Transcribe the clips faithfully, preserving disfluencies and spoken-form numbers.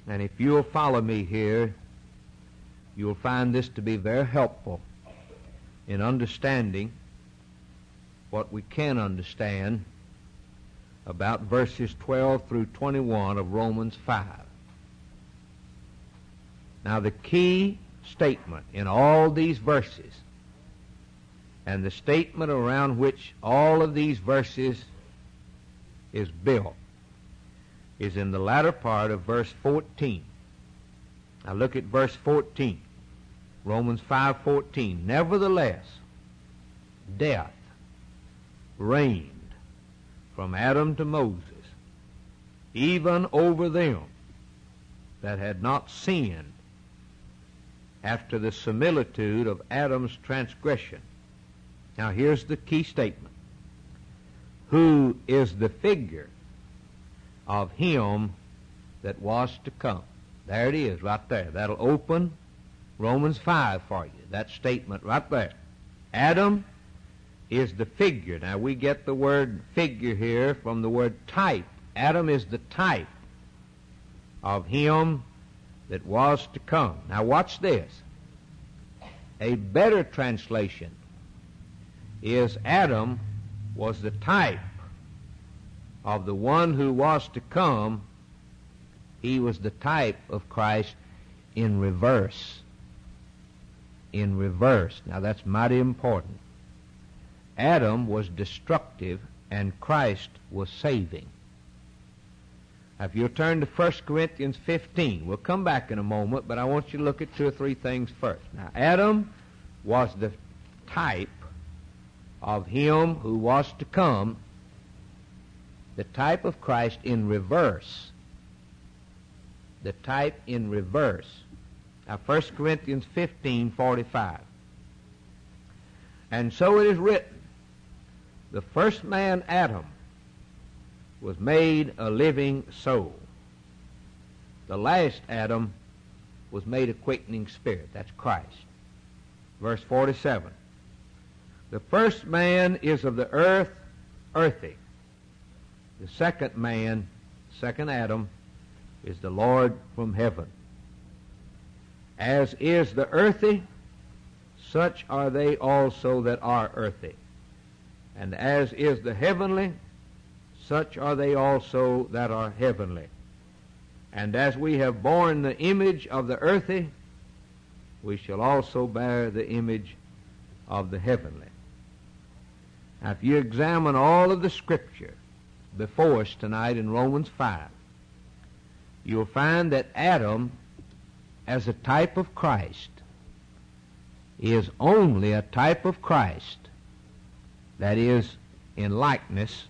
And if you'll follow me here, you'll find this to be very helpful in understanding what we can understand about verses twelve through twenty-one of Romans five. Now, the key statement in all these verses, and the statement around which all of these verses is built, is in the latter part of verse fourteen. Now look at verse fourteen. Romans five fourteen. Nevertheless, death reigned from Adam to Moses, even over them that had not sinned after the similitude of Adam's transgression. Now here's the key statement. Who is the figure of him that was to come. There it is, right there. That'll open Romans five for you, that statement right there. Adam is the figure. Now, we get the word figure here from the word type. Adam is the type of him that was to come. Now, watch this. A better translation is Adam was the type of the one who was to come. He was the type of Christ in reverse. In reverse. Now that's mighty important. Adam was destructive and Christ was saving. Now if you'll turn to First Corinthians fifteen, we'll come back in a moment, but I want you to look at two or three things first. Now Adam was the type of him who was to come, the type of Christ in reverse. The type in reverse. Now, First Corinthians fifteen forty-five. And so it is written, the first man, Adam, was made a living soul. The last Adam was made a quickening spirit. That's Christ. Verse forty-seven. The first man is of the earth, earthy. The second man, second Adam, is the Lord from heaven. As is the earthy, such are they also that are earthy. And as is the heavenly, such are they also that are heavenly. And as we have borne the image of the earthy, we shall also bear the image of the heavenly. Now, if you examine all of the Scripture before us tonight in Romans five, you'll find that Adam, as a type of Christ, is only a type of Christ, that is, in likeness,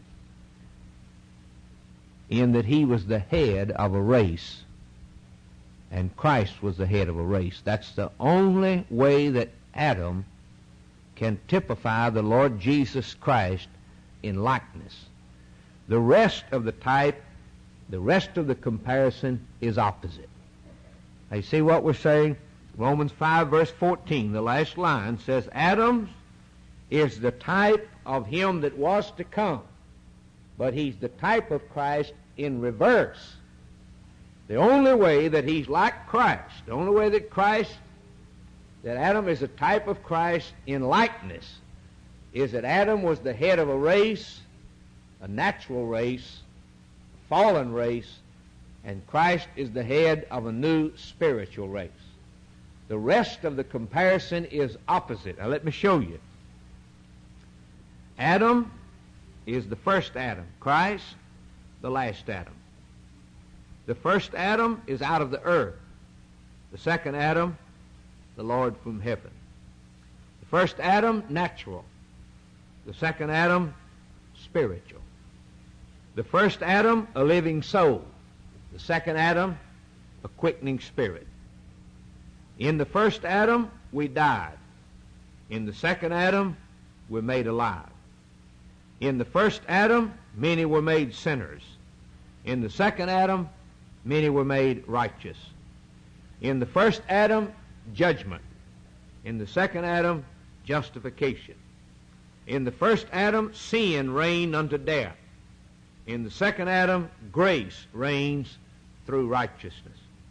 in that he was the head of a race, and Christ was the head of a race. That's the only way that Adam can typify the Lord Jesus Christ in likeness. The rest of the type, the rest of the comparison is opposite. Now you see what we're saying? Romans five verse fourteen, the last line says, Adam is the type of him that was to come, but he's the type of Christ in reverse. The only way that he's like Christ, the only way that Christ, that Adam is a type of Christ in likeness, is that Adam was the head of a race, a natural race, a fallen race, and Christ is the head of a new spiritual race. The rest of the comparison is opposite. Now let me show you. Adam is the first Adam. Christ, the last Adam. The first Adam is out of the earth. The second Adam, the Lord from heaven. The first Adam, natural. The second Adam, spiritual. The first Adam, a living soul. The second Adam, a quickening spirit. In the first Adam, we died. In the second Adam, we're made alive. In the first Adam, many were made sinners. In the second Adam, many were made righteous. In the first Adam, judgment. In the second Adam, justification. In the first Adam, sin reigned unto death. In the second Adam, grace reigns through righteousness.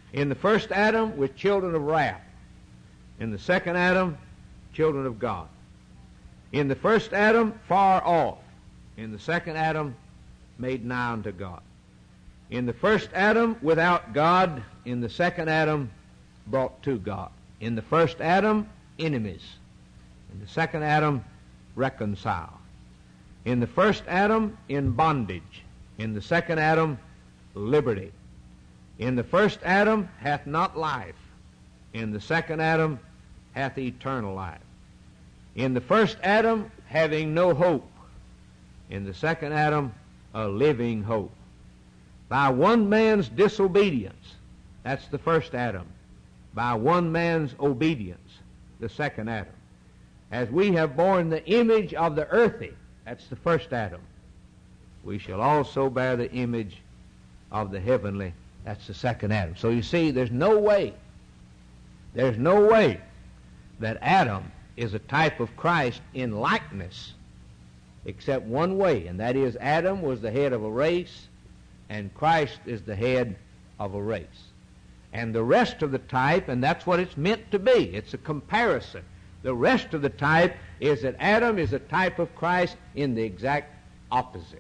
In the first Adam, we're children of wrath. In the second Adam, children of God. In the first Adam, far off. In the second Adam, made nigh unto God. In the first Adam, without God. In the second Adam, brought to God. In the first Adam, enemies. In the second Adam, reconciled. In the first Adam, in bondage. In the second Adam, liberty. In the first Adam, hath not life. In the second Adam, hath eternal life. In the first Adam, having no hope. In the second Adam, a living hope. By one man's disobedience, that's the first Adam. By one man's obedience, the second Adam. As we have borne the image of the earthy, that's the first Adam, we shall also bear the image of the heavenly, that's the second Adam. So you see, there's no way, there's no way that Adam is a type of Christ in likeness except one way, and that is Adam was the head of a race, and Christ is the head of a race. And the rest of the type, and that's what it's meant to be, it's a comparison. The rest of the type is that Adam is a type of Christ in the exact opposite.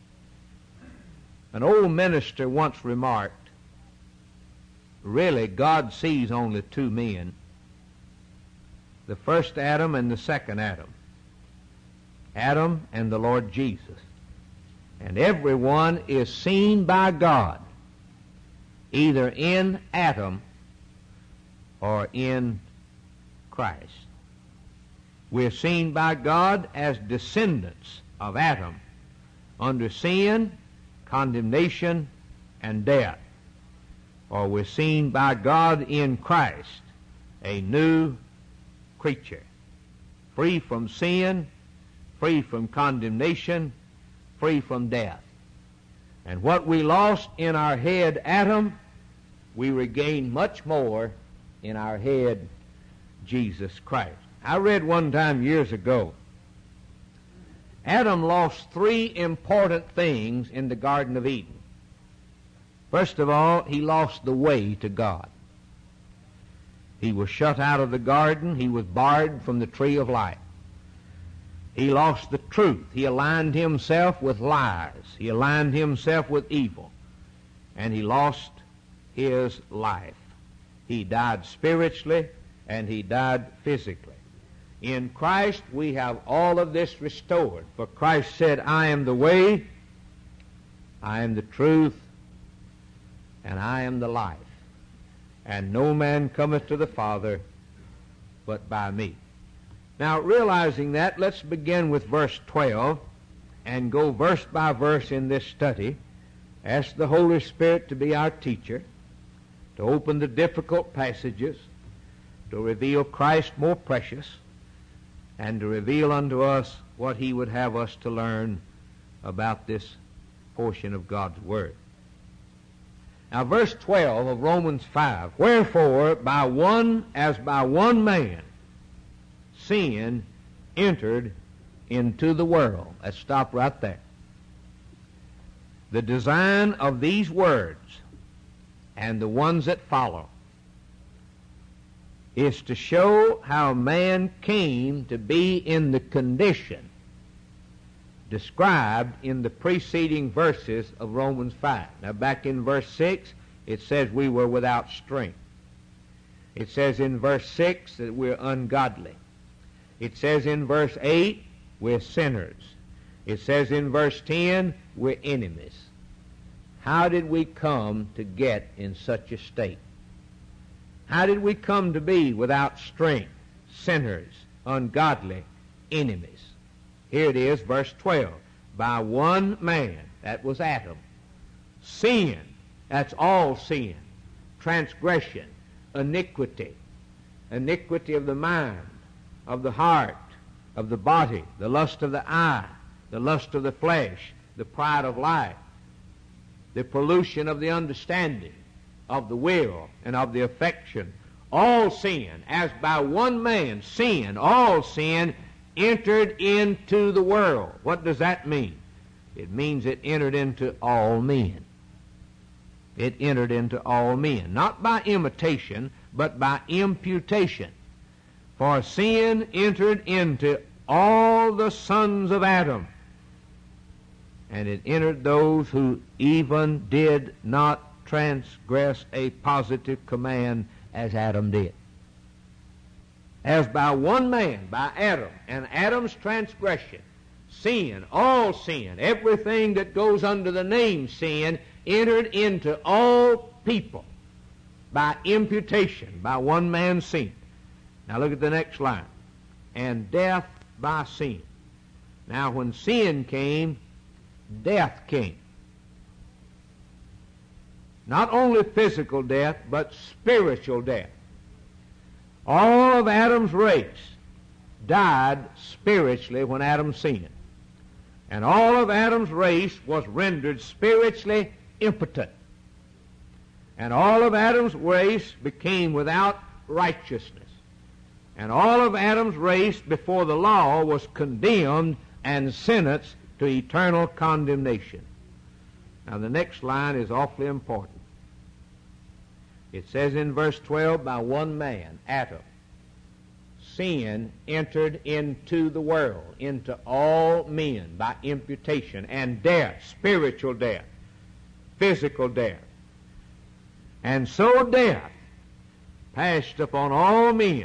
An old minister once remarked, really, God sees only two men, the first Adam and the second Adam, Adam and the Lord Jesus. And everyone is seen by God either in Adam or in Christ. We're seen by God as descendants of Adam under sin, condemnation, and death. Or we're seen by God in Christ, a new creature, free from sin, free from condemnation, free from death. And what we lost in our head, Adam, we regain much more in our head, Jesus Christ. I read one time years ago, Adam lost three important things in the Garden of Eden. First of all, he lost the way to God. He was shut out of the garden. He was barred from the tree of life. He lost the truth. He aligned himself with lies. He aligned himself with evil. And he lost his life. He died spiritually and he died physically. In Christ we have all of this restored. For Christ said, I am the way, I am the truth, and I am the life. And no man cometh to the Father but by me. Now, realizing that, let's begin with verse twelve and go verse by verse in this study. Ask the Holy Spirit to be our teacher, to open the difficult passages, to reveal Christ more precious, and to reveal unto us what he would have us to learn about this portion of God's Word. Now, verse twelve of Romans five, wherefore by one, as by one man, sin entered into the world. Let's stop right there. The design of these words and the ones that follow is to show how man came to be in the condition described in the preceding verses of Romans five. Now, back in verse six, it says we were without strength. It says in verse six that we're ungodly. It says in verse eight, we're sinners. It says in verse ten, we're enemies. How did we come to get in such a state? How did we come to be without strength, sinners, ungodly, enemies? Here it is, verse twelve. By one man, that was Adam. Sin, that's all sin. Transgression, iniquity, iniquity of the mind, of the heart, of the body, the lust of the eye, the lust of the flesh, the pride of life, the pollution of the understanding, of the will, and of the affection. All sin, as by one man, sin, all sin, entered into the world. What does that mean? It means it entered into all men. It entered into all men, not by imitation, but by imputation. For sin entered into all the sons of Adam, and it entered those who even did not transgress a positive command as Adam did. As by one man, by Adam, and Adam's transgression, sin, all sin, everything that goes under the name sin, entered into all people by imputation, by one man's sin. Now look at the next line. And death by sin. Now when sin came, death came. Not only physical death, but spiritual death. All of Adam's race died spiritually when Adam sinned. And all of Adam's race was rendered spiritually impotent. And all of Adam's race became without righteousness. And all of Adam's race before the law was condemned and sentenced to eternal condemnation. Now the next line is awfully important. It says in verse twelve, by one man, Adam, sin entered into the world, into all men by imputation, and death, spiritual death, physical death. And so death passed upon all men,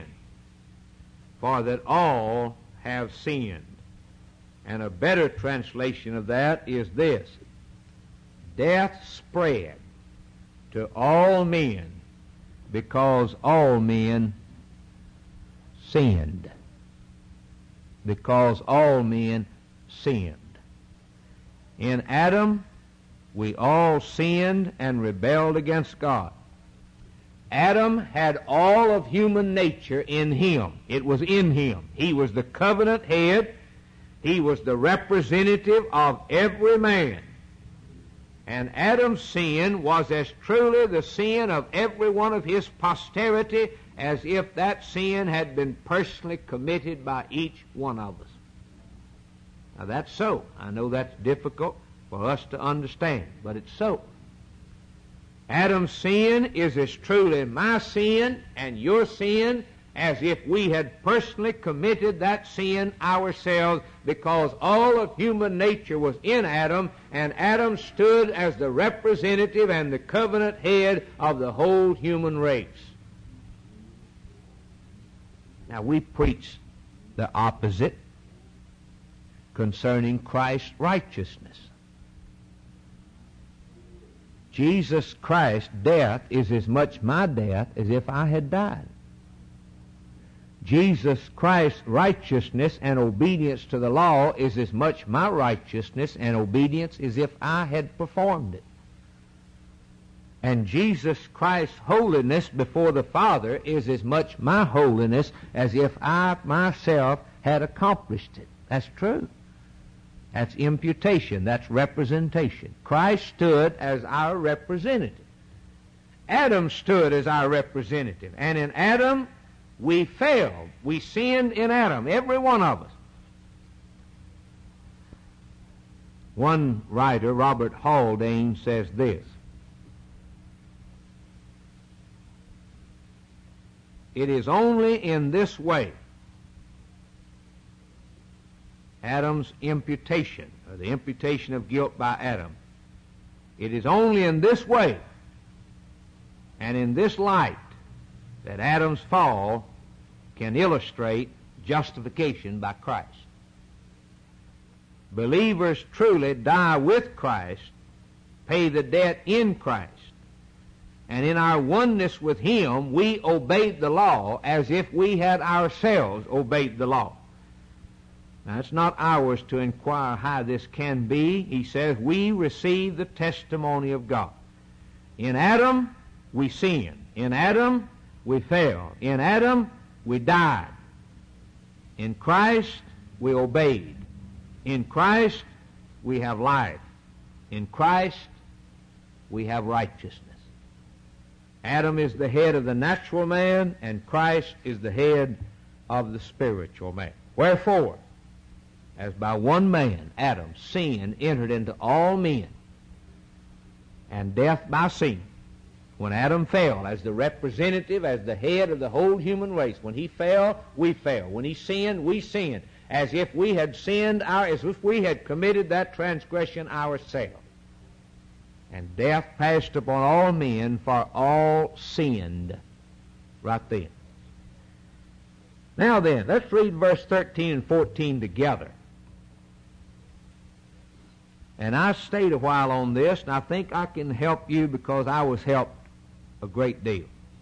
for that all have sinned. And a better translation of that is this: death spread to all men because all men sinned. Because all men sinned. In Adam, we all sinned and rebelled against God. Adam had all of human nature in him. It was in him. He was the covenant head. He was the representative of every man. And Adam's sin was as truly the sin of every one of his posterity as if that sin had been personally committed by each one of us. Now that's so. I know that's difficult for us to understand, but it's so. Adam's sin is as truly my sin and your sin as if we had personally committed that sin ourselves, because all of human nature was in Adam, and Adam stood as the representative and the covenant head of the whole human race. Now we preach the opposite concerning Christ's righteousness. Jesus Christ's death is as much my death as if I had died. Jesus Christ's righteousness and obedience to the law is as much my righteousness and obedience as if I had performed it. And Jesus Christ's holiness before the Father is as much my holiness as if I myself had accomplished it. That's true. That's imputation. That's representation. Christ stood as our representative. Adam stood as our representative. And in Adam, we failed. We sinned in Adam, every one of us. One writer, Robert Haldane, says this: it is only in this way, Adam's imputation, or the imputation of guilt by Adam, it is only in this way and in this light that Adam's fall can illustrate justification by Christ. Believers truly die with Christ, pay the debt in Christ, and in our oneness with Him, we obeyed the law as if we had ourselves obeyed the law. Now, it's not ours to inquire how this can be. He says we receive the testimony of God. In Adam, we sinned. In Adam, we fell. In Adam, we died. In Christ, we obeyed. In Christ, we have life. In Christ, we have righteousness. Adam is the head of the natural man, and Christ is the head of the spiritual man. Wherefore, as by one man, Adam, sin entered into all men, and death by sin. When Adam fell as the representative, as the head of the whole human race, when he fell, we fell. When he sinned, we sinned, as if we had sinned, our, as if we had committed that transgression ourselves. And death passed upon all men, for all sinned right then. Now then, let's read verse thirteen and fourteen together. And I stayed a while on this, and I think I can help you because I was helped a great deal.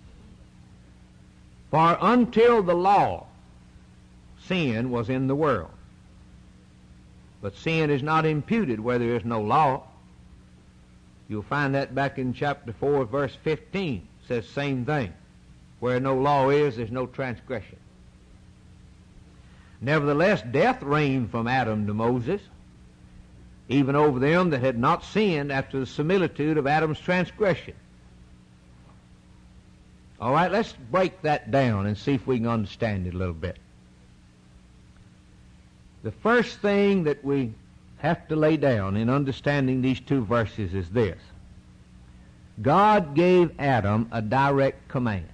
For until the law, sin was in the world. But sin is not imputed where there is no law. You'll find that back in chapter four, verse fifteen. It says same thing. Where no law is, there's no transgression. Nevertheless, death reigned from Adam to Moses, even over them that had not sinned after the similitude of Adam's transgression. All right, let's break that down and see if we can understand it a little bit. The first thing that we have to lay down in understanding these two verses is this. God gave Adam a direct command.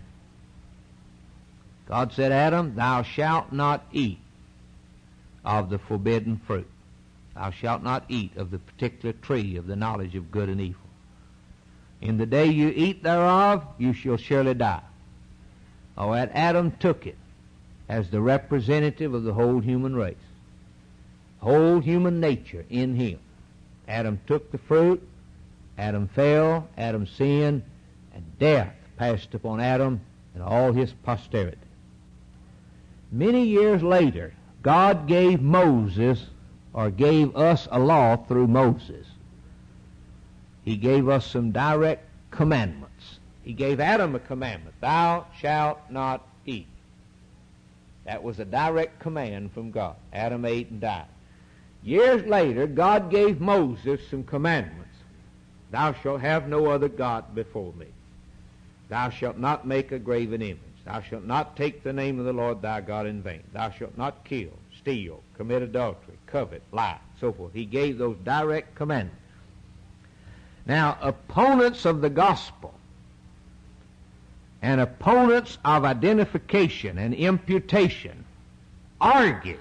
God said, Adam, thou shalt not eat of the forbidden fruit. Thou shalt not eat of the particular tree of the knowledge of good and evil. In the day you eat thereof, you shall surely die. Oh, and Adam took it as the representative of the whole human race. Whole human nature in him. Adam took the fruit, Adam fell, Adam sinned, and death passed upon Adam and all his posterity. Many years later, God gave Moses, or gave us a law through Moses. He gave us some direct commandments. He gave Adam a commandment, thou shalt not eat. That was a direct command from God. Adam ate and died. Years later, God gave Moses some commandments. Thou shalt have no other God before me. Thou shalt not make a graven image. Thou shalt not take the name of the Lord thy God in vain. Thou shalt not kill, steal, commit adultery, covet, lie, so forth. He gave those direct commandments. Now, opponents of the gospel and opponents of identification and imputation argue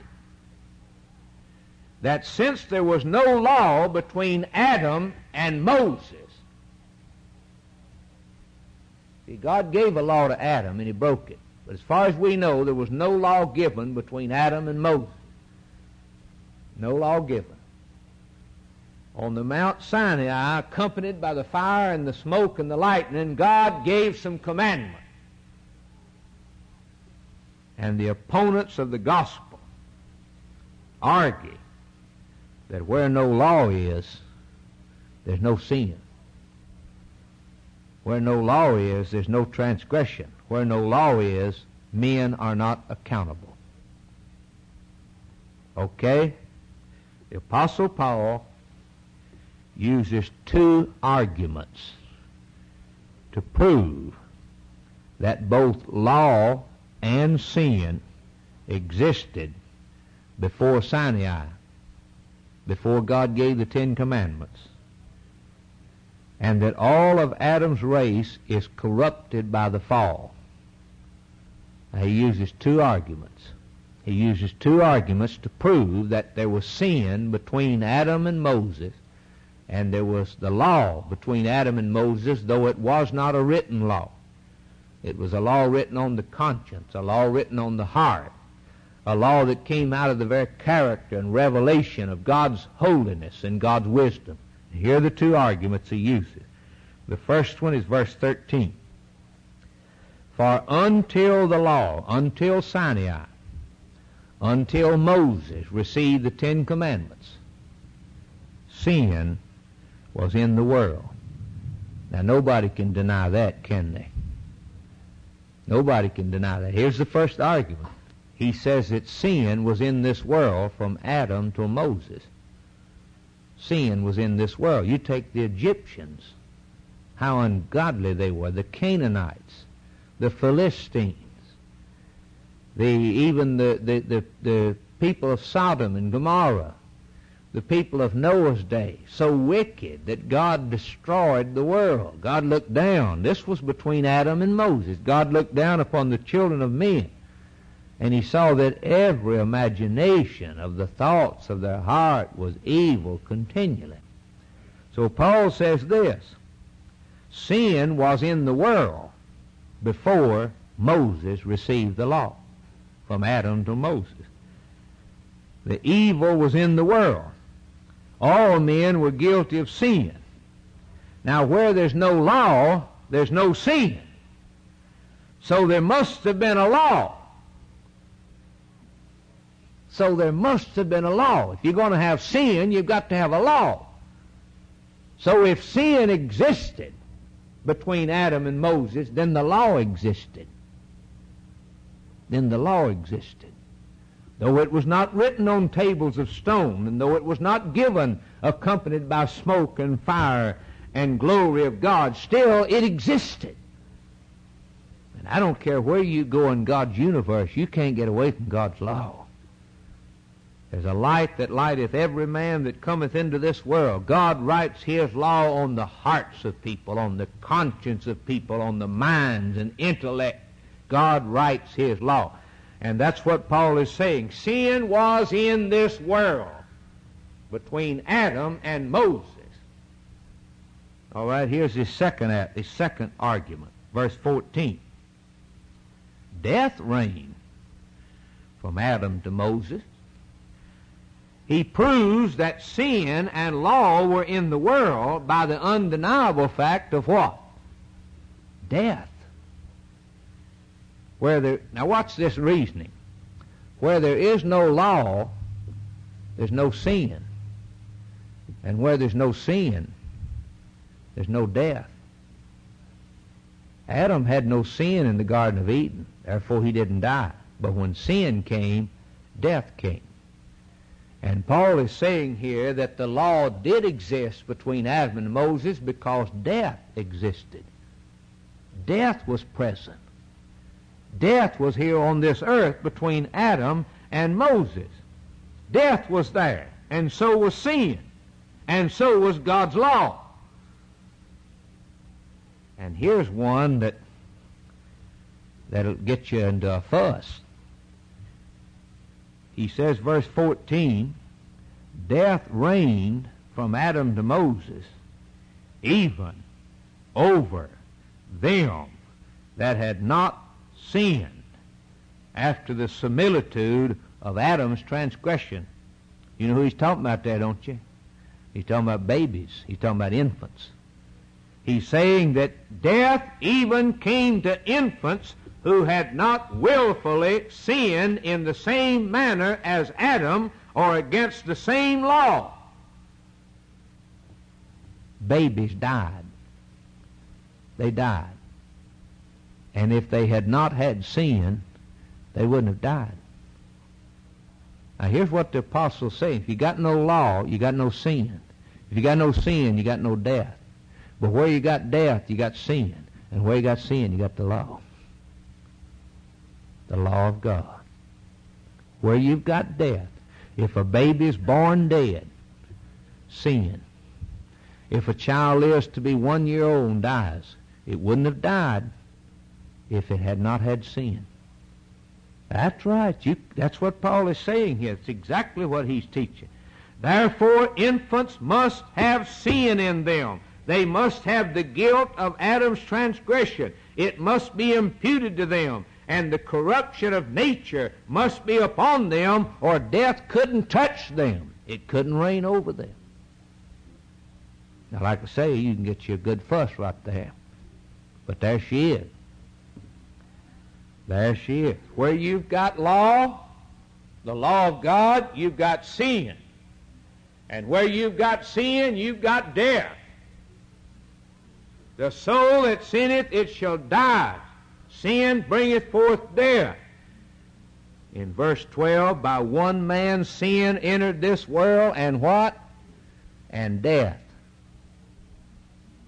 that since there was no law between Adam and Moses, see, God gave a law to Adam and he broke it. But as far as we know, there was no law given between Adam and Moses. No law given. On the Mount Sinai, accompanied by the fire and the smoke and the lightning, God gave some commandments. And the opponents of the gospel argue that where no law is, there's no sin. Where no law is, there's no transgression. Where no law is, men are not accountable. Okay? The Apostle Paul uses two arguments to prove that both law and sin existed before Sinai, before God gave the Ten Commandments, and that all of Adam's race is corrupted by the fall. Now, he uses two arguments. He uses two arguments to prove that there was sin between Adam and Moses, and there was the law between Adam and Moses, though it was not a written law. It was a law written on the conscience, a law written on the heart, a law that came out of the very character and revelation of God's holiness and God's wisdom. Here are the two arguments he uses. The first one is verse thirteen. For until the law, until Sinai, until Moses received the Ten Commandments, sin was in the world. Now, nobody can deny that, can they? Nobody can deny that. Here's the first argument. He says that sin was in this world from Adam to Moses. Sin was in this world. You take the Egyptians, how ungodly they were, the Canaanites, the Philistines, the even the, the, the, the people of Sodom and Gomorrah, the people of Noah's day, so wicked that God destroyed the world. God looked down. This was between Adam and Moses. God looked down upon the children of men, and he saw that every imagination of the thoughts of their heart was evil continually. So Paul says this: sin was in the world before Moses received the law, from Adam to Moses. The evil was in the world. All men were guilty of sin. Now, where there's no law, there's no sin. So there must have been a law. So there must have been a law. If you're going to have sin, you've got to have a law. So if sin existed between Adam and Moses, then the law existed. Then the law existed. Though it was not written on tables of stone, and though it was not given accompanied by smoke and fire and glory of God, still it existed. And I don't care where you go in God's universe, you can't get away from God's law. There's a light that lighteth every man that cometh into this world. God writes His law on the hearts of people, on the conscience of people, on the minds and intellect. God writes His law. And that's what Paul is saying. Sin was in this world between Adam and Moses. All right, here's his second, his second argument. Verse fourteen. Death reigned from Adam to Moses. He proves that sin and law were in the world by the undeniable fact of what? Death. Where there, now watch this reasoning. Where there is no law, there's no sin. And where there's no sin, there's no death. Adam had no sin in the Garden of Eden, therefore he didn't die. But when sin came, death came. And Paul is saying here that the law did exist between Adam and Moses because death existed. Death was present. Death was here on this earth between Adam and Moses. Death was there, and so was sin, and so was God's law. And here's one that that'll get you into a fuss. He says, verse fourteen, death reigned from Adam to Moses, even over them that had not sinned after the similitude of Adam's transgression. You know who he's talking about there, don't you? He's talking about babies. He's talking about infants. He's saying that death even came to infants who had not willfully sinned in the same manner as Adam or against the same law. Babies died. They died. And if they had not had sin, they wouldn't have died. Now here's what the apostles say. If you got no law, you got no sin. If you got no sin, you got no death. But where you got death, you got sin. And where you got sin, you got the law. The law of God. Where you've got death, if a baby is born dead, sin. If a child lives to be one year old and dies, it wouldn't have died if it had not had sin. That's right. You, that's what Paul is saying here. It's exactly what he's teaching. Therefore, infants must have sin in them. They must have the guilt of Adam's transgression. It must be imputed to them. And the corruption of nature must be upon them, or death couldn't touch them. It couldn't reign over them. Now, like I say, you can get you a good fuss right there. But there she is. There she is. Where you've got law, the law of God, you've got sin. And where you've got sin, you've got death. The soul that sinneth, it shall die. Sin bringeth forth death. In verse twelve, by one man sin entered this world, and what? And death.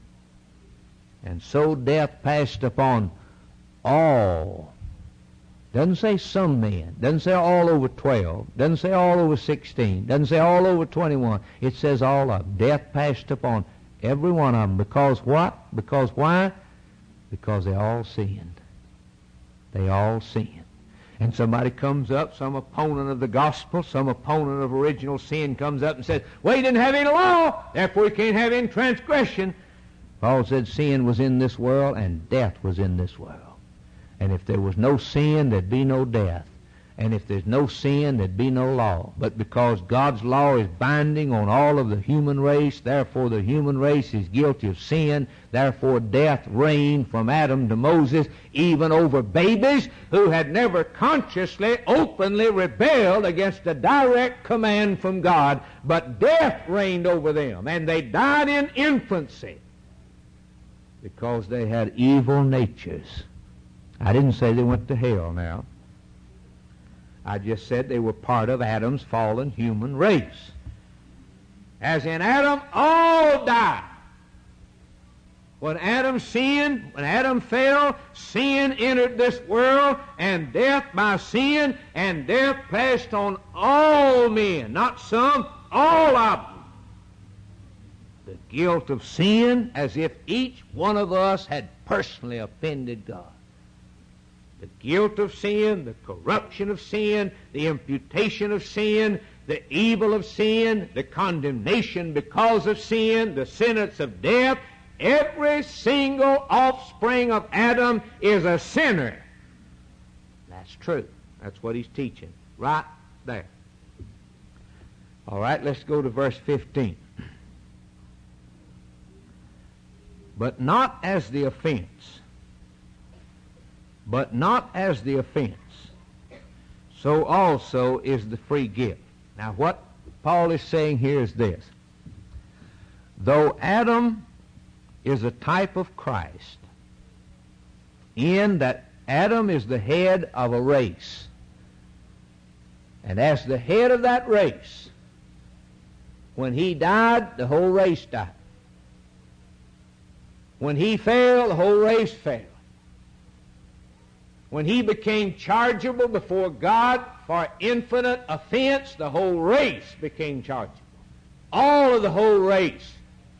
And so death passed upon all Doesn't say some men. Doesn't say all over twelve. Doesn't say all over sixteen. Doesn't say all over twenty-one. It says all of them. Death passed upon every one of them. Because what? Because why? Because they all sinned. They all sinned. And somebody comes up, some opponent of the gospel, some opponent of original sin comes up and says, well, you didn't have any law, therefore you can't have any transgression. Paul said sin was in this world and death was in this world. And if there was no sin, there'd be no death. And if there's no sin, there'd be no law. But because God's law is binding on all of the human race, therefore the human race is guilty of sin. Therefore death reigned from Adam to Moses, even over babies who had never consciously, openly rebelled against a direct command from God. But death reigned over them, and they died in infancy because they had evil natures. I didn't say they went to hell now. I just said they were part of Adam's fallen human race. As in Adam, all died. When Adam sinned, when Adam fell, sin entered this world, and death by sin, and death passed on all men, not some, all of them. The guilt of sin, as if each one of us had personally offended God. The guilt of sin, the corruption of sin, the imputation of sin, the evil of sin, the condemnation because of sin, the sentence of death. Every single offspring of Adam is a sinner. That's true. That's what he's teaching right there. All right, let's go to verse fifteen. But not as the offense. But not as the offense, so also is the free gift. Now what Paul is saying here is this. Though Adam is a type of Christ, in that Adam is the head of a race, and as the head of that race, when he died, the whole race died. When he fell, the whole race fell. When he became chargeable before God for infinite offense, the whole race became chargeable. All of the whole race.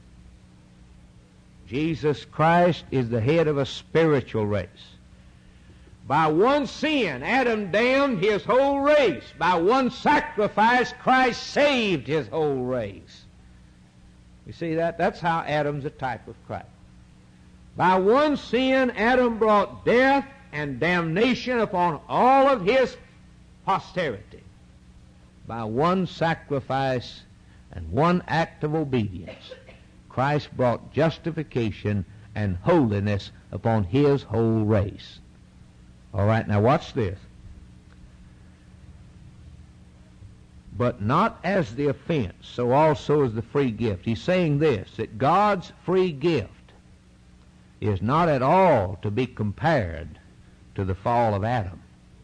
Jesus Christ is the head of a spiritual race. By one sin, Adam damned his whole race. By one sacrifice, Christ saved his whole race. You see that? That's how Adam's a type of Christ. By one sin, Adam brought death and damnation upon all of his posterity. By one sacrifice and one act of obedience, Christ brought justification and holiness upon his whole race. All right, now watch this. But not as the offense, so also is the free gift. He's saying this, that God's free gift is not at all to be compared to the fall of Adam.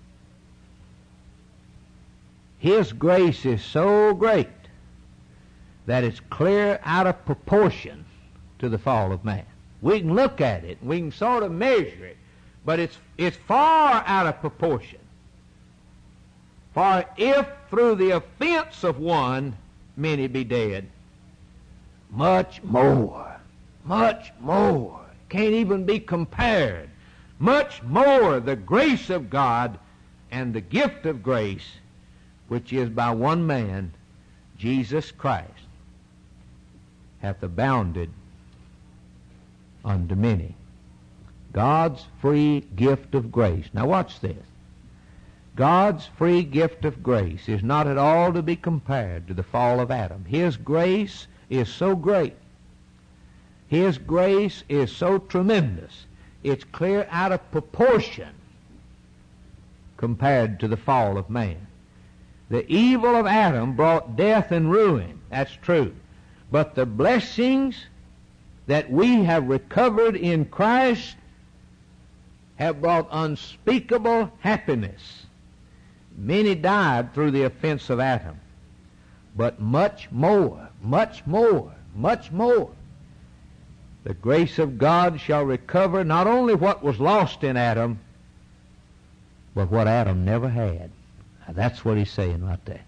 His grace is so great that it's clear out of proportion to the fall of man. We can look at it, we can sort of measure it, but it's, it's far out of proportion. For if through the offense of one many be dead, much more, much more, can't even be compared, much more the grace of God and the gift of grace, which is by one man, Jesus Christ, hath abounded unto many. God's free gift of grace. Now watch this. God's free gift of grace is not at all to be compared to the fall of Adam. His grace is so great. His grace is so tremendous. It's clear out of proportion compared to the fall of man. The evil of Adam brought death and ruin. That's true. But the blessings that we have recovered in Christ have brought unspeakable happiness. Many died through the offense of Adam, but much more, much more, much more. The grace of God shall recover not only what was lost in Adam, but what Adam never had. Now, that's what he's saying right there.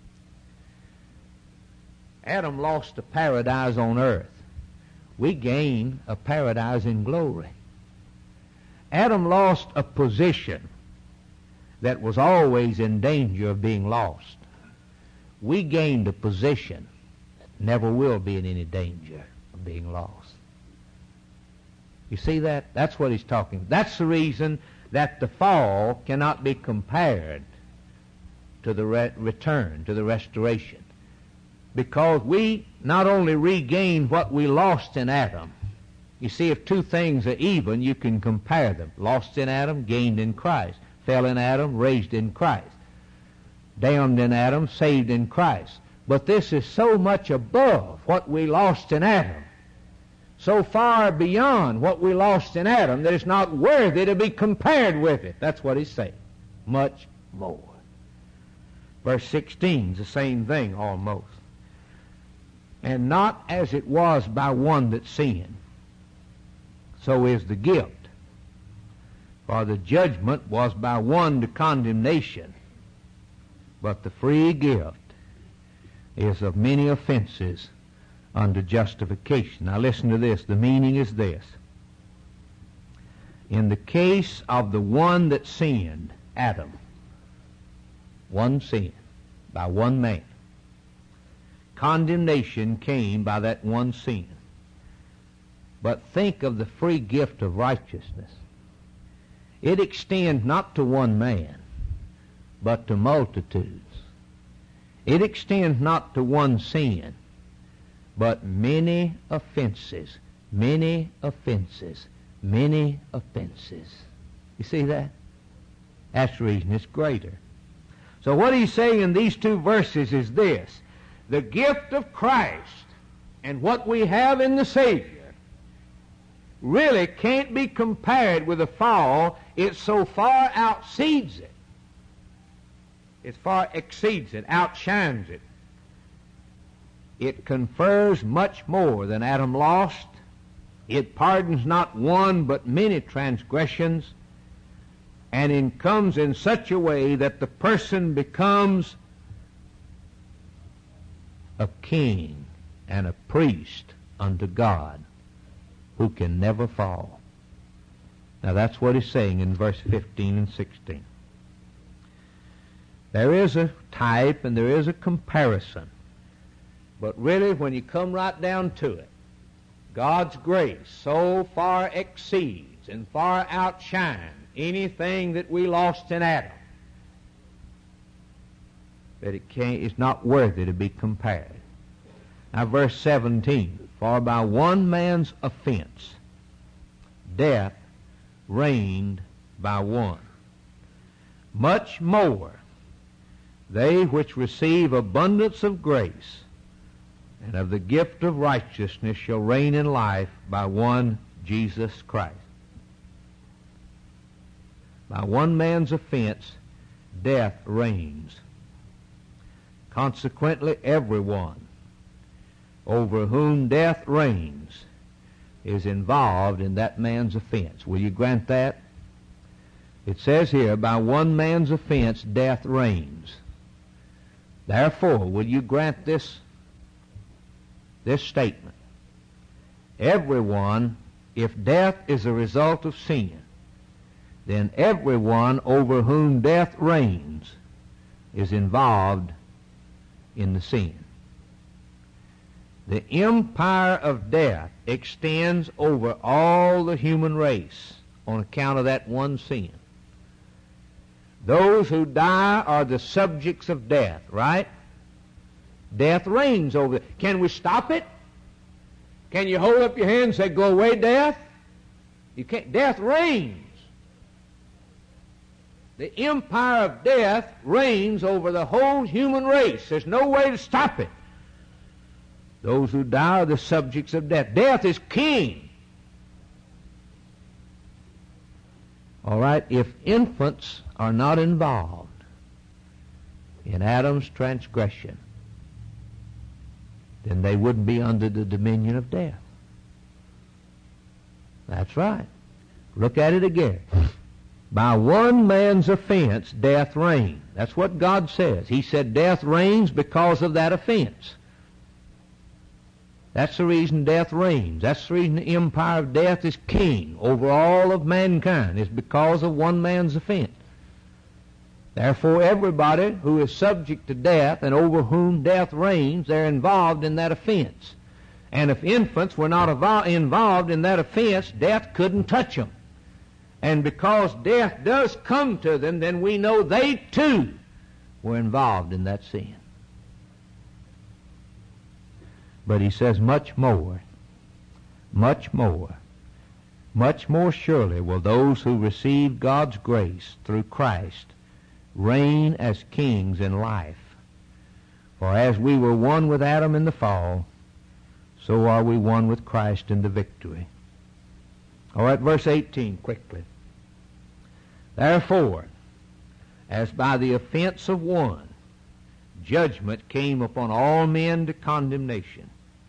Adam lost a paradise on earth. We gain a paradise in glory. Adam lost a position that was always in danger of being lost. We gained a position that never will be in any danger of being lost. You see that? That's what he's talking. That's the reason that the fall cannot be compared to the re- return, to the restoration. Because we not only regain what we lost in Adam. You see, if two things are even, you can compare them. Lost in Adam, gained in Christ. Fell in Adam, raised in Christ. Damned in Adam, saved in Christ. But this is so much above what we lost in Adam, so far beyond what we lost in Adam, that it's not worthy to be compared with it. That's what he's saying. Much more. Verse sixteen is the same thing almost. And not as it was by one that sinned, so is the gift. For the judgment was by one to condemnation, but the free gift is of many offenses unto justification. Now listen to this. The meaning is this. In the case of the one that sinned, Adam, one sin by one man, condemnation came by that one sin. But think of the free gift of righteousness. It extends not to one man, but to multitudes. It extends not to one sin, but many offenses, many offenses, many offenses. You see that? That's the reason it's greater. So what he's saying in these two verses is this. The gift of Christ and what we have in the Savior really can't be compared with the fall. It so far outseeds it. It far exceeds it, outshines it. It confers much more than Adam lost. It pardons not one but many transgressions, and it comes in such a way that the person becomes a king and a priest unto God who can never fall. Now that's what he's saying in verse fifteen and sixteen. There is a type and there is a comparison. But really, when you come right down to it, God's grace so far exceeds and far outshines anything that we lost in Adam that it can't, it's not worthy to be compared. Now verse seventeen, for by one man's offense death reigned by one. Much more they which receive abundance of grace and of the gift of righteousness shall reign in life by one Jesus Christ. By one man's offense death reigns. Consequently, everyone over whom death reigns is involved in that man's offense. Will you grant that? It says here, by one man's offense death reigns. Therefore, will you grant this, this statement? Everyone, if death is a result of sin, then everyone over whom death reigns is involved in the sin. The empire of death extends over all the human race on account of that one sin. Those who die are the subjects of death, right? Death reigns over it. Can we stop it? Can you hold up your hand and say, go away, death? You can't. Death reigns. The empire of death reigns over the whole human race. There's no way to stop it. Those who die are the subjects of death. Death is king. All right, if infants are not involved in Adam's transgression, then they wouldn't be under the dominion of death. That's right. Look at it again. By one man's offense, death reigned. That's what God says. He said death reigns because of that offense. That's the reason death reigns. That's the reason the empire of death is king over all of mankind, is because of one man's offense. Therefore, everybody who is subject to death and over whom death reigns, they're involved in that offense. And if infants were not involved in that offense, death couldn't touch them. And because death does come to them, then we know they too were involved in that sin. But he says much more, much more, much more surely will those who receive God's grace through Christ reign as kings in life. For as we were one with Adam in the fall, so are we one with Christ in the victory. All right, verse eighteen, quickly. Therefore, as by the offense of one, judgment came upon all men to condemnation,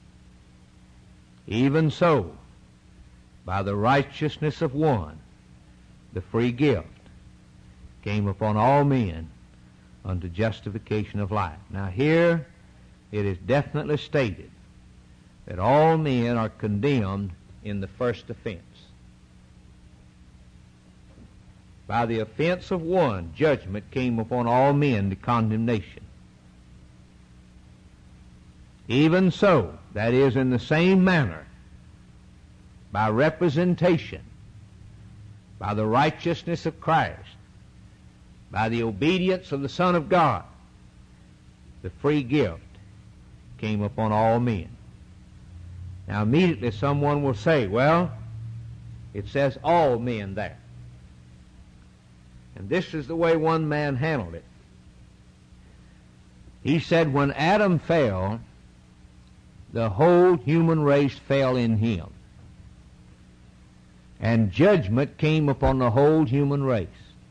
even so, by the righteousness of one, the free gift came upon all men unto justification of life. Now here it is definitely stated that all men are condemned in the first offense. By the offense of one, judgment came upon all men to condemnation. Even so, that is, in the same manner, by representation, by the righteousness of Christ, by the obedience of the Son of God, the free gift came upon all men. Now immediately someone will say, well, it says all men there. And this is the way one man handled it. He said when Adam fell, the whole human race fell in him. And judgment came upon the whole human race.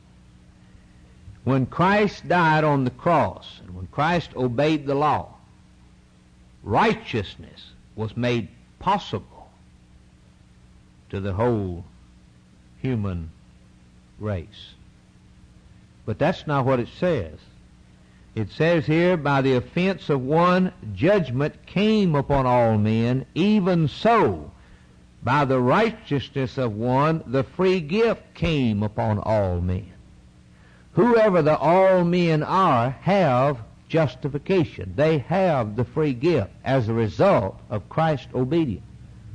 When Christ died on the cross, and when Christ obeyed the law, righteousness was made possible to the whole human race. But that's not what it says. It says here, by the offense of one, judgment came upon all men, even so, by the righteousness of one, the free gift came upon all men. Whoever the all men are have justification. They have the free gift as a result of Christ's obedience.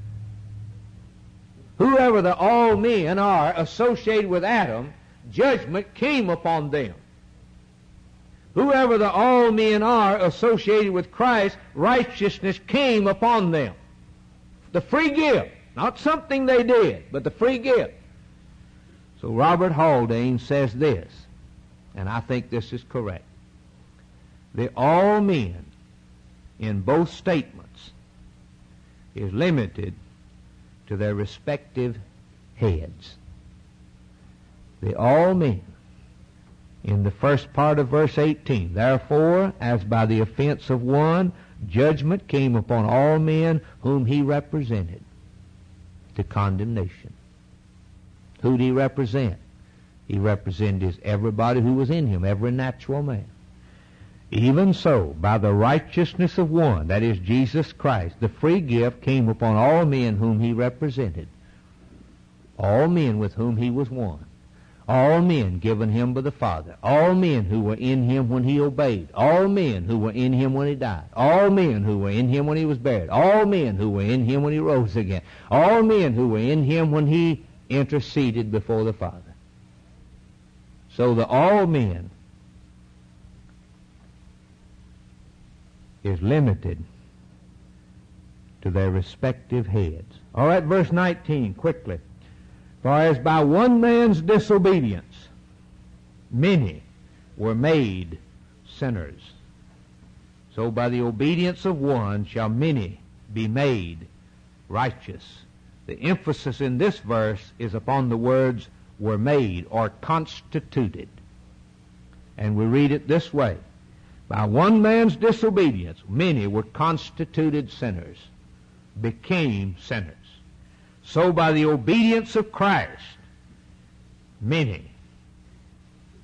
Whoever the all men are associated with Adam, judgment came upon them. Whoever the all men are associated with Christ, righteousness came upon them. The free gift, not something they did, but the free gift. So Robert Haldane says this, and I think this is correct. The all men in both statements is limited to their respective heads. The all men in the first part of verse eighteen, therefore, as by the offense of one, judgment came upon all men whom he represented to condemnation. Who did he represent? He represented everybody who was in him, every natural man. Even so, by the righteousness of one, that is Jesus Christ, the free gift came upon all men whom he represented. All men with whom he was one. All men given him by the Father. All men who were in him when he obeyed. All men who were in him when he died. All men who were in him when he was buried. All men who were in him when he rose again. All men who were in him when he interceded before the Father. So the all men is limited to their respective heads. All right, verse nineteen, quickly. For as by one man's disobedience many were made sinners, so by the obedience of one shall many be made righteous. The emphasis in this verse is upon the words were made or constituted. And we read it this way. By one man's disobedience many were constituted sinners, became sinners. So by the obedience of Christ, many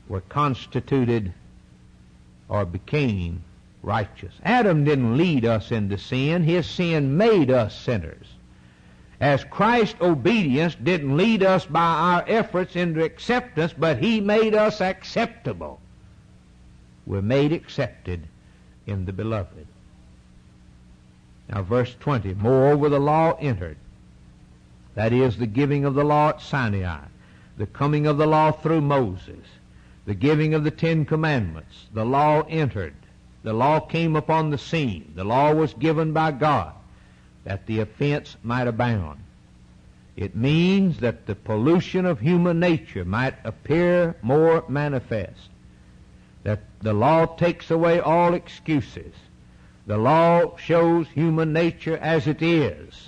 were constituted or became righteous. Adam didn't lead us into sin. His sin made us sinners. As Christ's obedience didn't lead us by our efforts into acceptance, but He made us acceptable. We're made accepted in the Beloved. Now verse twenty, moreover the law entered. That is the giving of the law at Sinai, the coming of the law through Moses, the giving of the Ten Commandments. The law entered. The law came upon the scene. The law was given by God that the offense might abound. It means that the pollution of human nature might appear more manifest, that the law takes away all excuses. The law shows human nature as it is.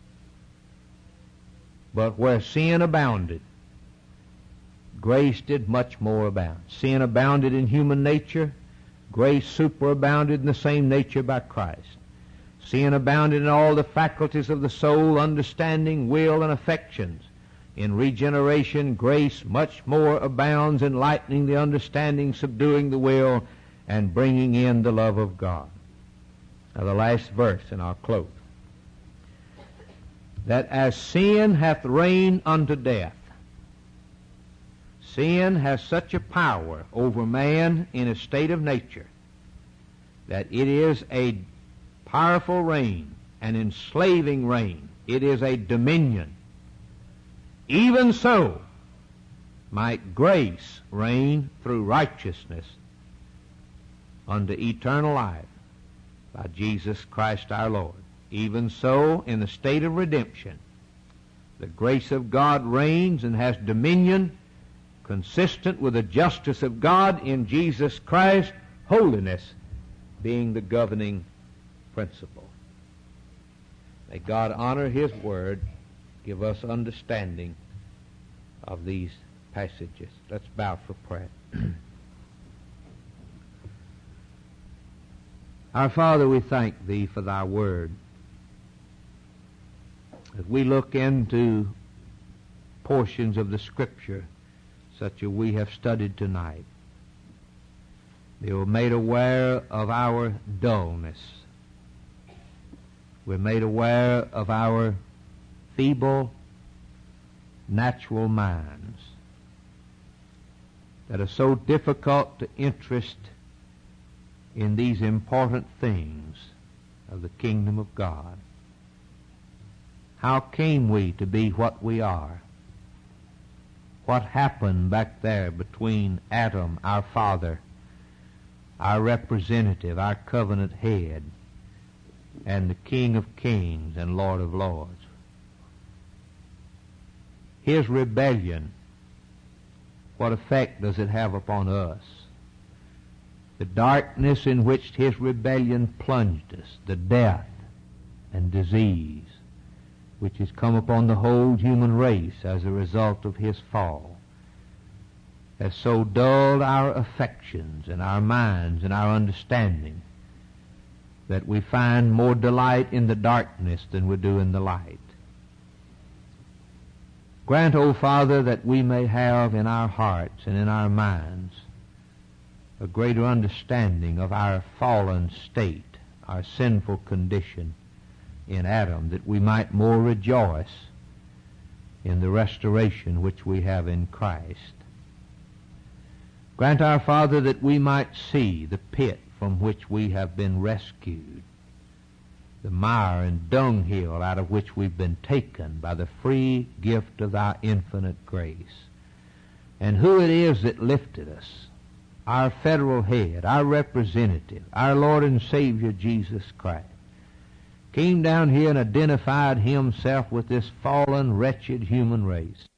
But where sin abounded, grace did much more abound. Sin abounded in human nature, grace superabounded in the same nature by Christ. Sin abounded in all the faculties of the soul, understanding, will, and affections. In regeneration, grace much more abounds, enlightening the understanding, subduing the will, and bringing in the love of God. Now the last verse, and I'll close. That as sin hath reigned unto death, sin has such a power over man in a state of nature that it is a powerful reign, an enslaving reign. It is a dominion. Even so might grace reign through righteousness unto eternal life by Jesus Christ our Lord. Even so, in the state of redemption, the grace of God reigns and has dominion consistent with the justice of God in Jesus Christ, holiness being the governing principle. May God honor His Word, give us understanding of these passages. Let's bow for prayer. Our Father, we thank Thee for Thy Word. As we look into portions of the Scripture such as we have studied tonight, they were made aware of our dullness. We're made aware of our feeble, natural minds that are so difficult to interest in these important things of the kingdom of God. How came we to be what we are? What happened back there between Adam, our father, our representative, our covenant head, and the King of Kings and Lord of Lords? His rebellion, what effect does it have upon us? The darkness in which his rebellion plunged us, the death and disease which has come upon the whole human race as a result of his fall, has so dulled our affections and our minds and our understanding that we find more delight in the darkness than we do in the light. Grant, O Father, that we may have in our hearts and in our minds a greater understanding of our fallen state, our sinful condition in Adam, that we might more rejoice in the restoration which we have in Christ. Grant, our Father, that we might see the pit from which we have been rescued, the mire and dunghill out of which we've been taken by the free gift of thy infinite grace, and who it is that lifted us, our federal head, our representative, our Lord and Savior Jesus Christ, came down here and identified himself with this fallen, wretched human race.